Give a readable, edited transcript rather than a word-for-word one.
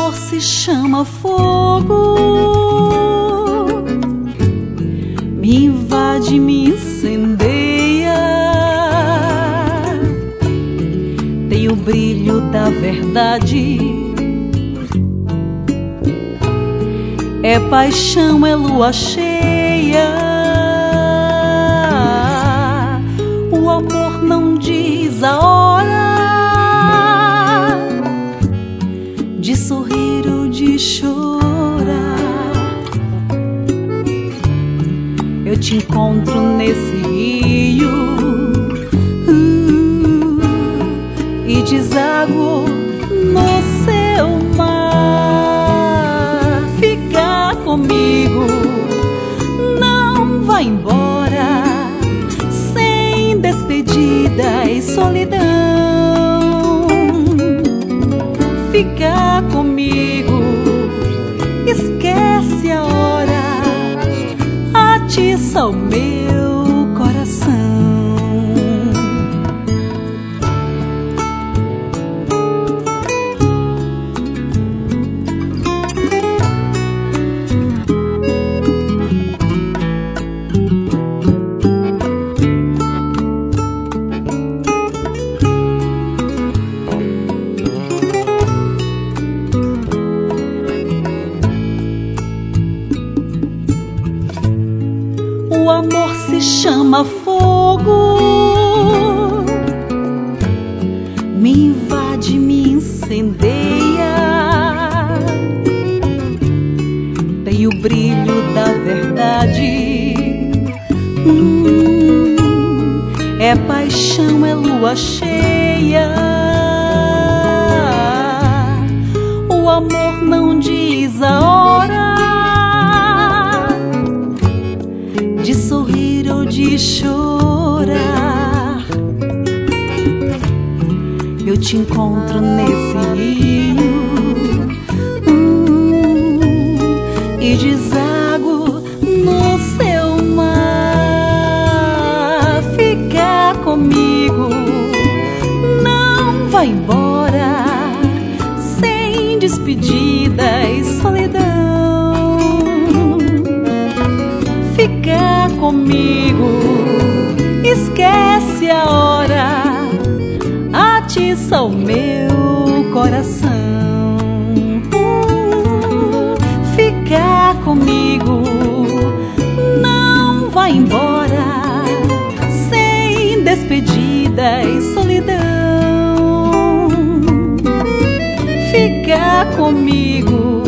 amor se chama fogo, me invade, me incendeia, tem o brilho da verdade, é paixão, é lua cheia. O amor não diz a hora de sorrir ou de chorar. Eu te encontro nesse rio e desaguo no seu mar. Fica comigo, não vai embora, sem despedida e solidão. Fica comigo, esquece a hora, atiça o meu coração. O amor se chama fogo, me invade, me incendeia, tem o brilho da verdade, é paixão, é lua cheia. O amor não diz a hora de sorrir ou de chorar. Eu te encontro nesse rio e desaguo no seu mar. Fica comigo, não vai embora, sem despedida e solidão. Fica comigo, esquece a hora, atiça o meu coração. Fica comigo, não vai embora, sem despedida e solidão. Fica comigo,